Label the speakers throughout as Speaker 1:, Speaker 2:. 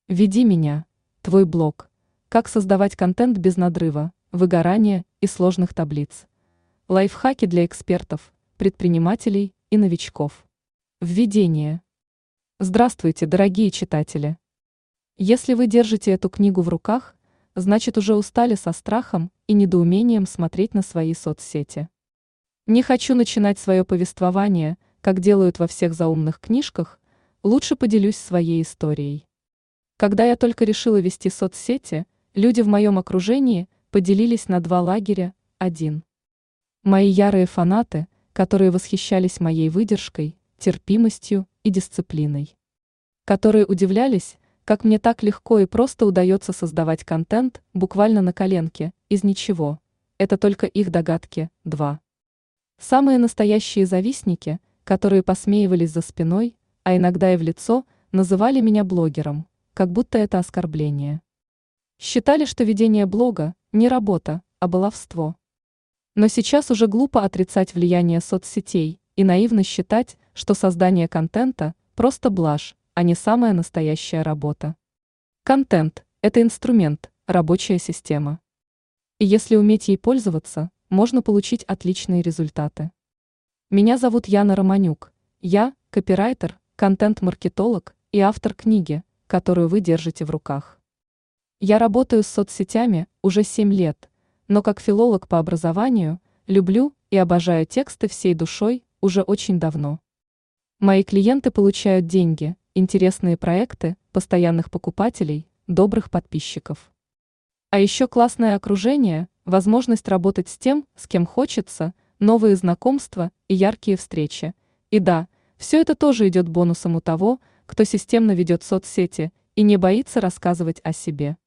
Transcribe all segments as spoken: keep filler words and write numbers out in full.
Speaker 1: Веди меня. Твой блог. Как создавать контент без надрыва, выгорания и сложных таблиц. Лайфхаки для экспертов, предпринимателей и новичков. Введение. Здравствуйте, дорогие читатели. Если вы держите эту книгу в руках, значит уже устали со страхом и недоумением смотреть на свои соцсети. Не хочу начинать свое повествование, как делают во всех заумных книжках, лучше поделюсь своей историей. Когда я только решила вести соцсети, люди в моем окружении поделились на два лагеря. Один. Мои ярые фанаты, которые восхищались моей выдержкой, терпимостью и дисциплиной. Которые удивлялись, как мне так легко и просто удается создавать контент буквально на коленке, из ничего. Это только их догадки. Два. Самые настоящие завистники, которые посмеивались за спиной, а иногда и в лицо, называли меня блогером, как будто это оскорбление. Считали, что ведение блога – не работа, а баловство. Но сейчас уже глупо отрицать влияние соцсетей и наивно считать, что создание контента – просто блажь, а не самая настоящая работа. Контент – это инструмент, рабочая система. И если уметь ей пользоваться, можно получить отличные результаты. Меня зовут Яна Романюк. Я – копирайтер, контент-маркетолог и автор книги, которую вы держите в руках. Я работаю с соцсетями уже семь лет, но как филолог по образованию люблю и обожаю тексты всей душой уже очень давно. Мои клиенты получают деньги, интересные проекты, постоянных покупателей, добрых подписчиков. А еще классное окружение, возможность работать с тем, с кем хочется, новые знакомства и яркие встречи. И да, все это тоже идет бонусом у того, кто системно ведет соцсети и не боится рассказывать о себе.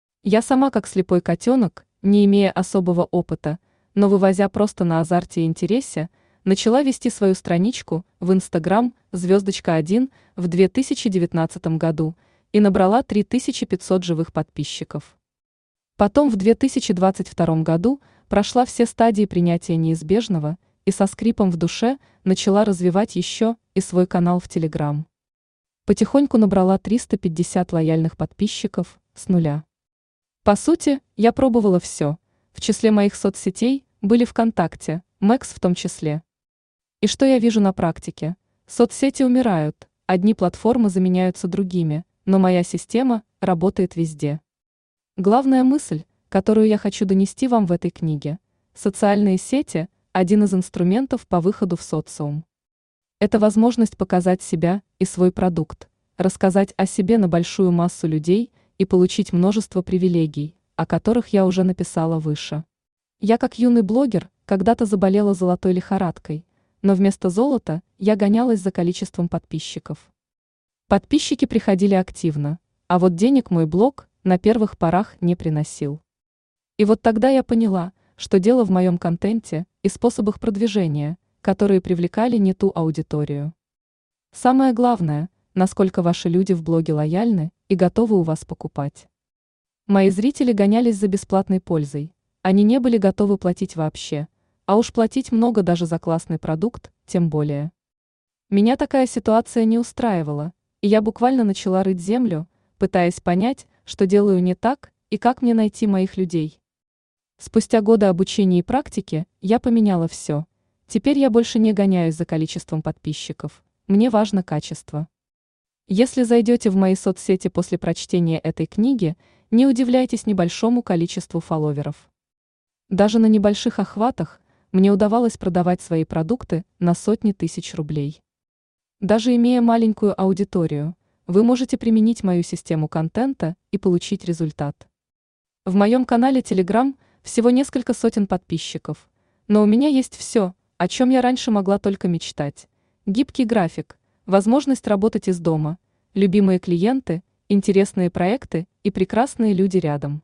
Speaker 1: Я сама как слепой котенок, не имея особого опыта, но вывозя просто на азарте и интересе, начала вести свою страничку в Инстаграм звездочка один в две тысячи девятнадцатом году и набрала три тысячи пятьсот живых подписчиков. Потом в две тысячи двадцать втором году прошла все стадии принятия неизбежного и со скрипом в душе начала развивать еще и свой канал в Телеграм. Потихоньку набрала триста пятьдесят лояльных подписчиков с нуля. По сути, я пробовала все. В числе моих соцсетей были ВКонтакте, Мэкс в том числе. И что я вижу на практике? Соцсети умирают, одни платформы заменяются другими, но моя система работает везде. Главная мысль, которую я хочу донести вам в этой книге – социальные сети – один из инструментов по выходу в социум. Это возможность показать себя и свой продукт, рассказать о себе на большую массу людей и получить множество привилегий, о которых я уже написала выше. Я как юный блогер когда-то заболела золотой лихорадкой, но вместо золота я гонялась за количеством подписчиков. Подписчики приходили активно, а вот денег мой блог на первых порах не приносил. И вот тогда я поняла, что дело в моем контенте и способах продвижения, которые привлекали не ту аудиторию. Самое главное, насколько ваши люди в блоге лояльны и готовы у вас покупать. Мои зрители гонялись за бесплатной пользой, они не были готовы платить вообще, а уж платить много даже за классный продукт, тем более. Меня такая ситуация не устраивала, и я буквально начала рыть землю, пытаясь понять, что делаю не так и как мне найти моих людей. Спустя годы обучения и практики я поменяла все. Теперь я больше не гоняюсь за количеством подписчиков, мне важно качество. Если зайдете в мои соцсети после прочтения этой книги, не удивляйтесь небольшому количеству фолловеров. Даже на небольших охватах мне удавалось продавать свои продукты на сотни тысяч рублей. Даже имея маленькую аудиторию, вы можете применить мою систему контента и получить результат. В моем канале Telegram всего несколько сотен подписчиков, но у меня есть все, о чем я раньше могла только мечтать. Гибкий график, возможность работать из дома, любимые клиенты, интересные проекты и прекрасные люди рядом.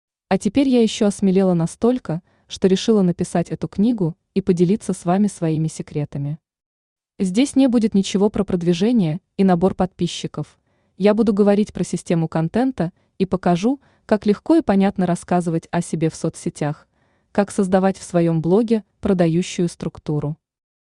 Speaker 1: А теперь я еще осмелела настолько, что решила написать эту книгу и поделиться с вами своими секретами. Здесь не будет ничего про продвижение и набор подписчиков. Я буду говорить про систему контента и покажу, как легко и понятно рассказывать о себе в соцсетях, как создавать в своем блоге продающую структуру.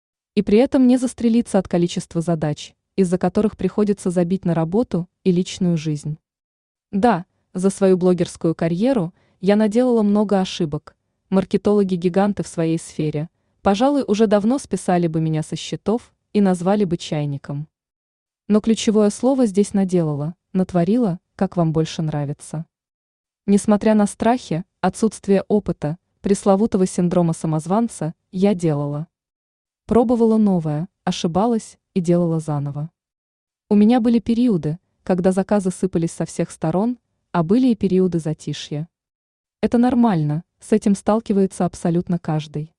Speaker 1: И при этом не застрелиться от количества задач, из-за которых приходится забить на работу и личную жизнь. Да, за свою блогерскую карьеру я наделала много ошибок. Маркетологи-гиганты в своей сфере, пожалуй, уже давно списали бы меня со счетов и назвали бы чайником. Но ключевое слово здесь наделала, натворила, как вам больше нравится. Несмотря на страхи, отсутствие опыта, пресловутого синдрома самозванца, я делала. Пробовала новое, ошибалась и делала заново. У меня были периоды, когда заказы сыпались со всех сторон, а были и периоды затишья. Это нормально, с этим сталкивается абсолютно каждый.